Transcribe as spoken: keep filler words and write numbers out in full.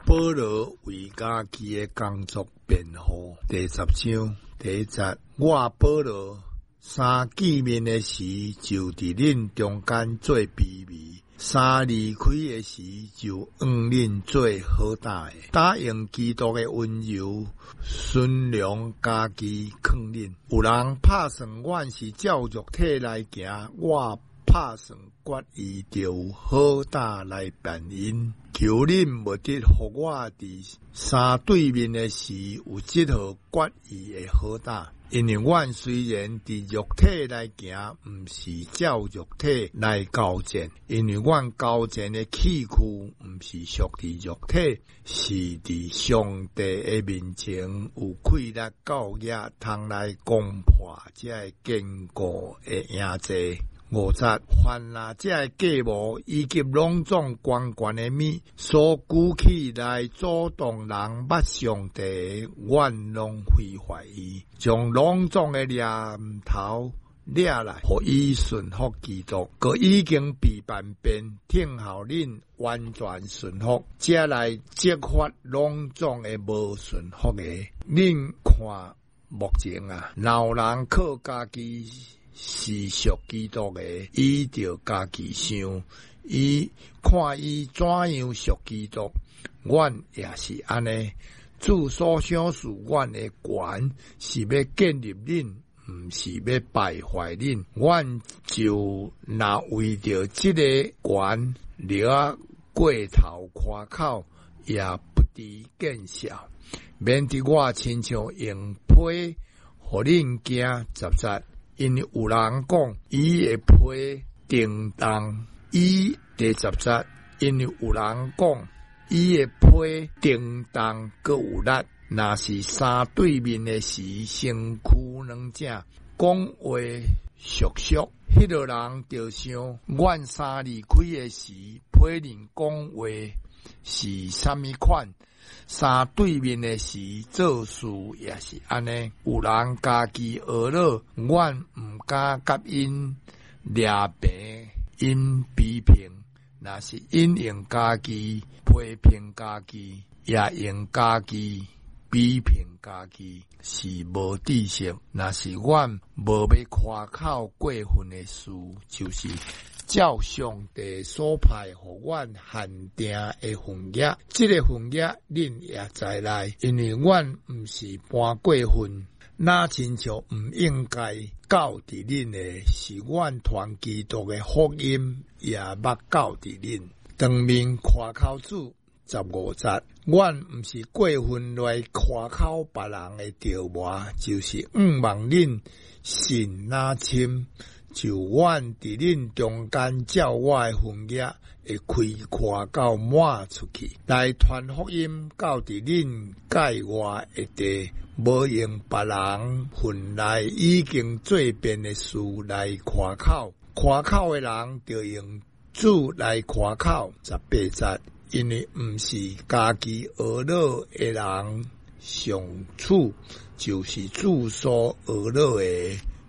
保罗为家己的工作辩护。第十章第一节，我保罗三见面的时，就伫恁中间做卑微；三离开的时，就往恁做好大的。答应基督的温柔，顺良家己劝恁。有人拍算阮是照肉体来行，我拍算决意着有好大来办因。求恁莫得互我伫三对面的时有即号决意的好大。因为阮虽然伫肉体来行，毋是照肉体来交战，因为阮交战的器具毋是属伫肉体，是伫上帝的面前有气力够也通来攻破这个坚固的营制。五节，凡那这个计谋以及拢总关关的物所举起来阻挡人捌上帝，阮拢毁坏伊，将拢总的念头掠来，互伊顺服基督，佮已经被叛变，听候恁完全顺服，才来揭发拢总的无顺服的。恁看目前啊，老人靠家己是属基督的，伊着家己想，伊看伊怎样属基督，阮也是安尼。主所想事，阮的权是要建立恁，毋是要败坏恁。阮就若为着即个权，了过头夸口，也不知见效，免得我亲像用批，互恁惊十节。因为有人讲，伊的批叮当，伊第十节，因为有人讲，伊的批叮当阁有力，若是三对面的时，身躯两正，讲话熟熟，迄个人就想，阮三离开的时，批人讲话是啥物款？三对面的时，做事也是安尼。有人家己学了，阮毋敢甲因掠平，因批评，若是因用家己批评家己，也用家己批评家己，是无知识。若是阮无要夸口过分的事，就是照上帝所派互阮限定的份额，这个份额恁也知来，因为阮毋是搬过份，那亲像毋应该教伫恁的，是阮传基督的福音，也捌教伫恁。当面夸口主十五节，阮毋是过分来夸口别人的条话，就是毋望恁信那亲。就阮伫恁中间照我的份额会开阔到满出去，来传福音到伫恁界外的地，无用别人份内已经做变的事来夸口，夸口的人就用主来夸口。十八节，因为毋是家己学了的人上处，就是主所学了的。